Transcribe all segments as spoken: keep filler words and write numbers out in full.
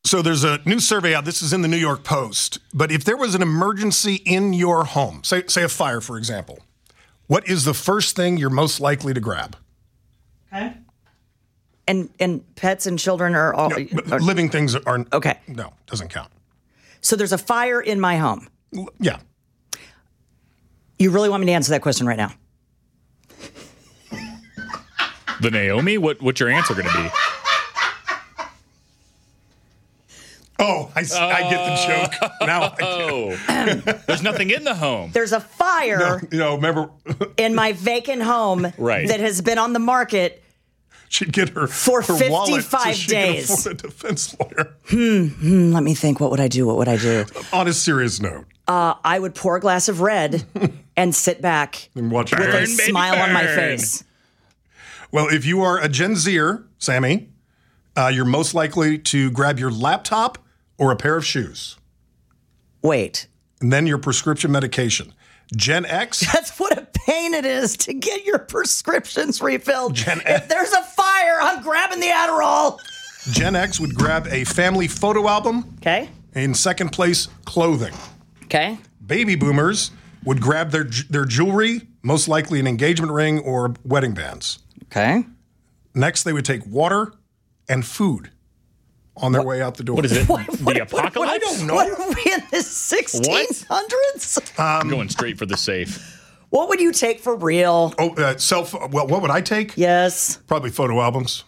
So there's a new survey out. This is in the New York Post. But if there was an emergency in your home, say, say a fire, for example, what is the first thing you're most likely to grab? Okay. And and pets and children are all... No, are, living things are... Okay. No, doesn't count. So there's a fire in my home. Yeah. You really want me to answer that question right now? The Naomi? What, what's your answer going to be? Oh, I, uh, I get the joke. Now I get it. There's nothing in the home. There's a fire no, you know, remember in my vacant home right. that has been on the market She'd get her for her fifty-five so she days. Could afford a defense lawyer. Hmm, hmm. Let me think. What would I do? What would I do? On a serious note, uh, I would pour a glass of red and sit back and watch with burn, a smile burn. on my face. Well, if you are a Gen Zer, Sammy, uh, you're most likely to grab your laptop or a pair of shoes. Wait. And then your prescription medication. Gen X. That's what a pain it is to get your prescriptions refilled. Gen X. If there's a fire, I'm grabbing the Adderall. Gen X would grab a family photo album. Okay. In second place, clothing. Okay. Baby boomers would grab their their jewelry, most likely an engagement ring or wedding bands. Okay. Next, they would take water and food on their what? way out the door. What is it? What, the what, apocalypse? What, I don't know. What are we in the sixteen hundreds? Um, I'm going straight for the safe. What would you take for real? Oh, uh, self. Well, what would I take? Yes. Probably photo albums.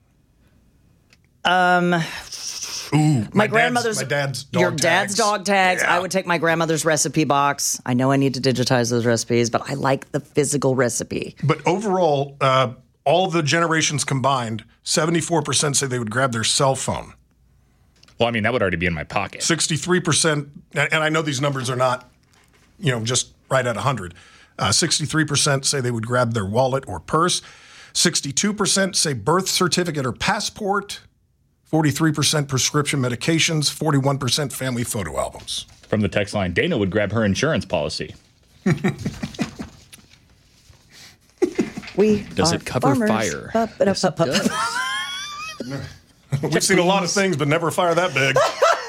Um. Ooh, my, my grandmother's. My dad's dog Your tags. dad's dog tags. Yeah. I would take my grandmother's recipe box. I know I need to digitize those recipes, but I like the physical recipe. But overall, uh, all the generations combined, seventy-four percent say they would grab their cell phone. Well, I mean, that would already be in my pocket. sixty-three percent, and I know these numbers are not, you know, just right at one hundred. Uh, sixty-three percent say they would grab their wallet or purse. sixty-two percent say birth certificate or passport. forty-three percent prescription medications. forty-one percent family photo albums. From the text line, Dana would grab her insurance policy. We Does are it cover farmers. fire? Ba- ba- Yes, ba- it ba- does. We've seen a lot of things, but never fire that big.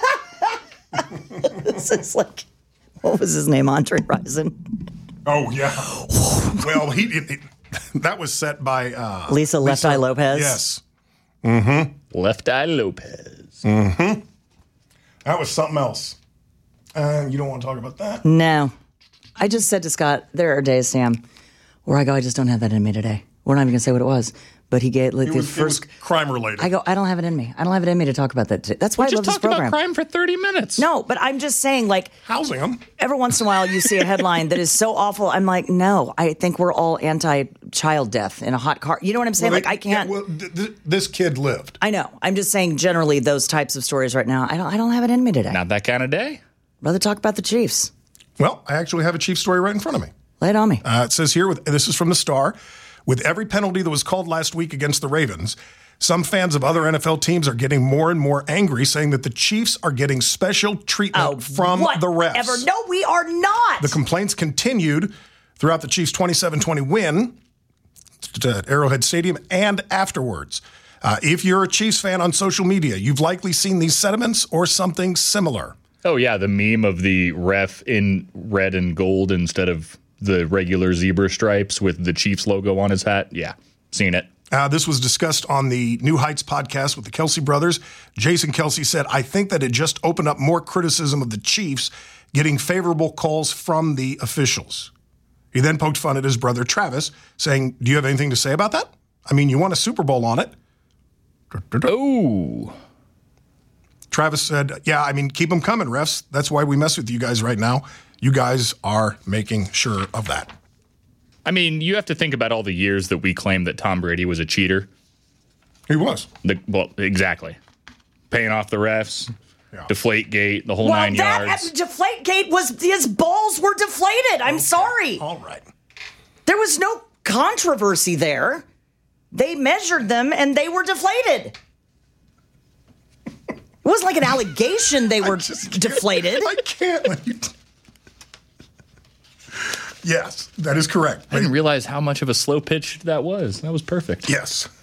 This is like, what was his name? Andre Rison. Oh, yeah. Well, he, he, he that was set by uh, Lisa Left Eye Lopez. Yes. Mm-hmm. Left Eye Lopez. Mm-hmm. That was something else. Uh, you don't want to talk about that? No. I just said to Scott, there are days, Sam, where I go, I just don't have that in me today. We're not even going to say what it was. But he gave like it the was, first it was crime related. I go, I don't have it in me. I don't have it in me to talk about that today. That's why we I love just this talked program. about crime for thirty minutes. No, but I'm just saying, like, housing them. Every once in a while, you see a headline that is so awful. I'm like, no, I think we're all anti-child death in a hot car. You know what I'm saying? Well, like, they, I can't. Yeah, well, th- th- this kid lived. I know. I'm just saying, generally, those types of stories right now, I don't. I don't have it in me today. Not that kind of day. Rather talk about the Chiefs. Well, I actually have a Chiefs story right in front of me. Lay it on me. Uh, it says here, with this is from the Star. With every penalty that was called last week against the Ravens, some fans of other N F L teams are getting more and more angry, saying that the Chiefs are getting special treatment oh, from what? the refs. Ever? No, we are not. The complaints continued throughout the Chiefs' twenty-seven twenty win at Arrowhead Stadium and afterwards. Uh, if you're a Chiefs fan on social media, you've likely seen these sentiments or something similar. Oh, yeah, the meme of the ref in red and gold instead of the regular zebra stripes with the Chiefs logo on his hat. Yeah, seen it. Uh, this was discussed on the New Heights podcast with the Kelsey brothers. Jason Kelsey said, I think that it just opened up more criticism of the Chiefs getting favorable calls from the officials. He then poked fun at his brother Travis, saying, do you have anything to say about that? I mean, you won a Super Bowl on it. Oh. Travis said, yeah, I mean, keep them coming, refs. That's why we mess with you guys right now. You guys are making sure of that. I mean, you have to think about all the years that we claimed that Tom Brady was a cheater. He was. The, well, exactly. Paying off the refs, yeah. Deflate gate, the whole well, nine that, yards. Deflate gate was, his balls were deflated. I'm okay. sorry. All right. There was no controversy there. They measured them and they were deflated. It wasn't like an allegation they were deflated. I can't let you... T- Yes, that is correct. I didn't realize how much of a slow pitch that was. That was perfect. Yes.